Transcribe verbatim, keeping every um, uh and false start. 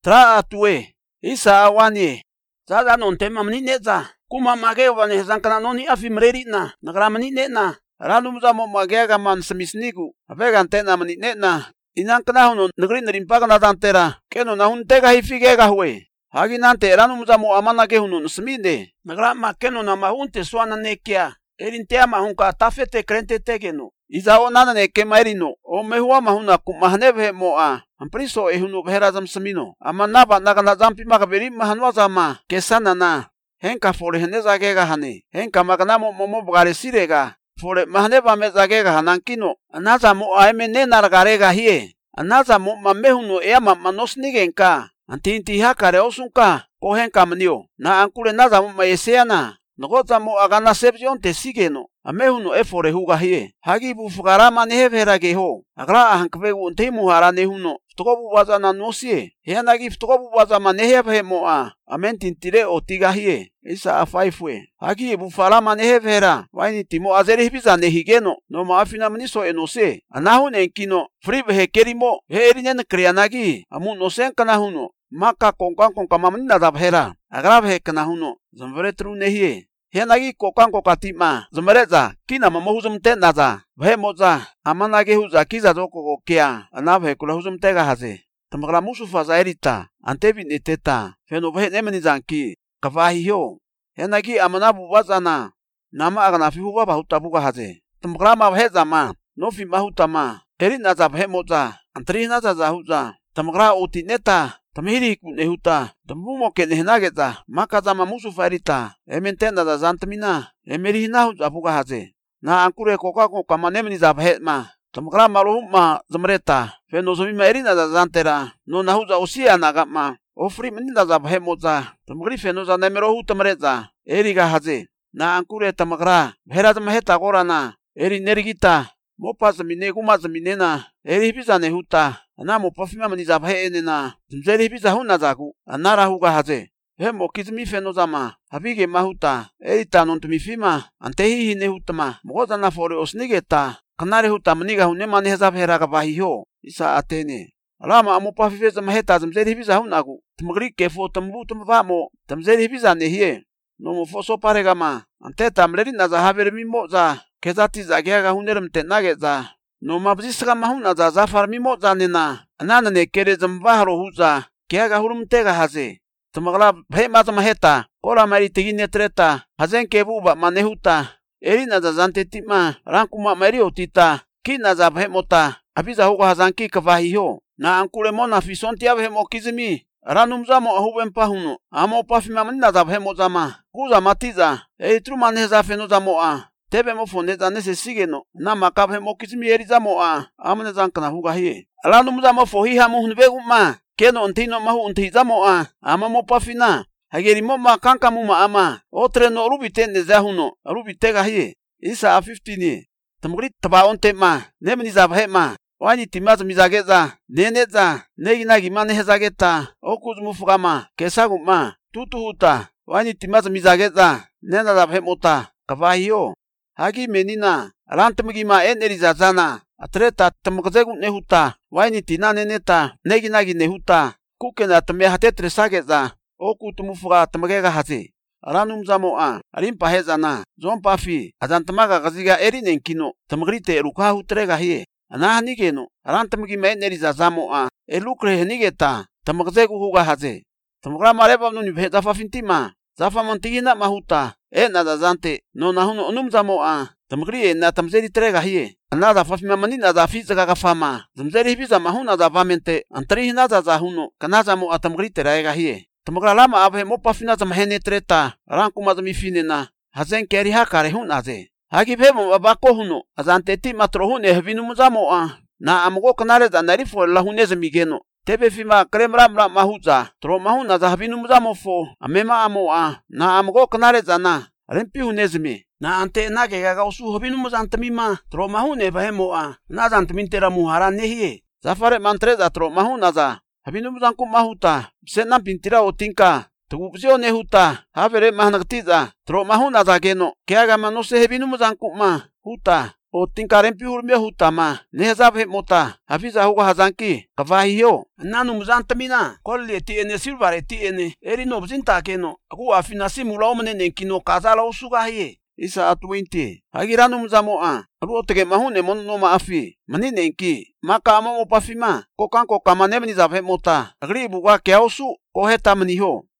Tra atue. Isa awani. Zaza non tema mnineza. Kuma mageva ne zankana noni afimrerina. Nagra mninena. Ranum zamo magega man semisnigu. Avegan tena mninena. Inankana huno negrin rimpaga na tantera. Keno na huntega hifigega hue. Haginante ranum zamo amanage huno sminde. Nagra makeno na mahunte swana nekia. Erintea mahunka tafete krente tegeno. Iza onana ne kemarino. O mehua mahuna kumahneve moa. Ampriso ehunu beherazam semino. Amanaba nagana zampi magaberi mahanwazama. Kesana na. Henka fore henezagega hane. Henka maganamo momo bgaresirega. Fore mahneba mezagega hanankino. Anaza mo aeme nenargarega hie. Anaza mo mamehuno eama manosnigenka. Antinti hakare osunka. Kohenka manio. Na ankule naza mo maeseana. Nogoza mo agana sepsion te sigeno. Amehuno efore huga hie. Hagi bufugarama nehevera geho. Agra ahankvegu untemu harane huno. Ftokobu waza na nosie. Heanagi ftokobu waza maneheve moa. Amentintire otiga hie. Isa afaifwe. Hagi bufarama nehevera. Waini timo azeri hibiza nehigeno. No maafina mniso enose. Anahun enkino. Fribe hekerimo. Heerinen krianagi. Amu nosen kanahuno. Maka konkan konkamamnina dabhera. Agrab hekanahuno. Zamvretru nehie. Hianagi kokan kokatima. Zamereza. Kina mamohuzum tenaza. Vhemoza. Amanage huza kiza zoko kokea. Anabhe kula huzum tega haze. Tamagra musu faza erita. Antevi neteta. Feno vhe nemenizanki. Kavahi hyo. Hianagi amanabu wazana. Nama aganafi huwa bahutabuga haze. Tamagra ma vheza ma. Nofi mahutama. Erina za vhemoza. Antrihina za zahuza. Tamagra utineta. Tamhiri kunehuta. Tambumo ke nehnageza. Makaza mamusu farita. Ementenda da zantamina. Emerihina apuga haze. Na ankure koka ko kamanemni za bhetma. Tamgra maruhuma zamreta. Fenosomima erina da zantera. No nahuza osia nagama. Ofri menida za bhemoza. Tamgri fenoza nemerohu tamreza. Eriga haze. Na ankure tamagra. Bhera zamheta gorana. Eri nerigita. Mopa zamine kuma zaminena. Eri hibiza nehuta. Ana mo pafima maniza bhenena. Zmzeri hibiza huna zaku. Anara huga haze. Hemo kizmi fenozama. Habige mahuta. Erita nontumifima. Antehi hinehutama. Mogoza na fore osnigeta. Kanare huta maniga hunema nehezab heraga bahiho. Isa atene. Rama amo pafifeza maheta zmzeri hibiza hunaku. Tmagri kefo tambu tumvamo. Tamzeri hibiza nehie. No mo foso paregama. Anteta mleri naza habere mimoza. Kezati zagiaga hunerem tenageza. No mabzisga mahuna za zafar mimoza nena. Anana ne kere zambahro huza. Kiaga hurumtega haze. Tamagla bhema zamaheta. Kora mari tigine treta. Hazen kebuba manehuta. Erina za zantetima. Rankuma mari otita. Kina za bhemota. Abiza hugo hazanki kavahiho. Na ankule mona fisonti abhemo kizimi. Ranumzamo ahubempa huno. Amo pafima manina za bhemozama. Kuza matiza. Eitru maneza fenozamoa. Tebe mo foneza nese sigeno. Na makabhe mo kizimi erizamoa. Amane zankana huga hie. Ranumzamo fohiha muhnveguma. Keno ontino mahu ontizamoa. Ama mo pafina. Hageri mo makanka muma ama. Otre no rubite nezahuno. Rubitega hie. Isa a fifteen. Tamgri taba onte ma. Nemni zabhema. Wani timaz mizageza. Neneza. Negi nagi mane hezageta. Okuz mufugama. Kesaguma. Tutuhuta. Wani timaz mizageza. Nena zabhemota. Kavahiyo. Hagi menina. Rantamgi ma enerizazana. Atreta tamgzegu nehuta. Wani tina neneta. Negi nagi nehuta. Kukena tame hatetre sageza. Oku tumufuga tamagega haze. Ranum zamoa. Arimpa hezana. Zompa fi. Azantamaga gaziga erinen kino. Tamagrite erukahu trega hie. Anahanigeno. Rantamgi ma enerizazamoa. Elukre henigeta. Tamagzegu huga haze. Tamagra mareba nuni zafa fintima. Zafa montigina mahuta. E nada zante. No nahuno onum zamoa. Tamagri na tamzeri trega hie. Anada fafima manina za fizaga gafama. Zamzeri hibiza mahuna za vamente. Antrihina za zahuno. Kanaza mo atamgrite raega hie. Tamagra lama abhe mo pafina zamhene treta. Rankuma zamifinena. Hazen keri hakare hun aze. Hagi bhemo abako huno. Azante ti matrohune hevinu zamoa. Na amgo kanare za narifo lahune zamigeno. Tebe fima kremramra mahuza. Tro mahuna za havinu zamofo. Amema amoa. Na amgo kanare za na. Rempi hunezmi. Na ante nage gaga usu havinu muzantamima. Tro mahune bahemoa. Na zantamintera muhara nehie. Zafare mantreza tro mahuna za. Habinu muzanku mahuta. Bsena pintira otinka. Tugupsio nehuta. Havere mahnaktiza. Tro mahuna za geno. Keaga manose hebinu muzanku ma. Huta. o tingkaren pihur mia hutama nehzab he mota hafiza huga hazanki kavahiyo nanu muzantamina kolli ti ene silvare ti ene erino bzinta keno aku afina simula omne nenkino kazala usugahiye isa atwinti hagiranu mzamoa ruo tege mahune monno maafi mani nenki maka amo pafima kokan ko kamane mni zabhe mota agri buga kyausu koheta mniho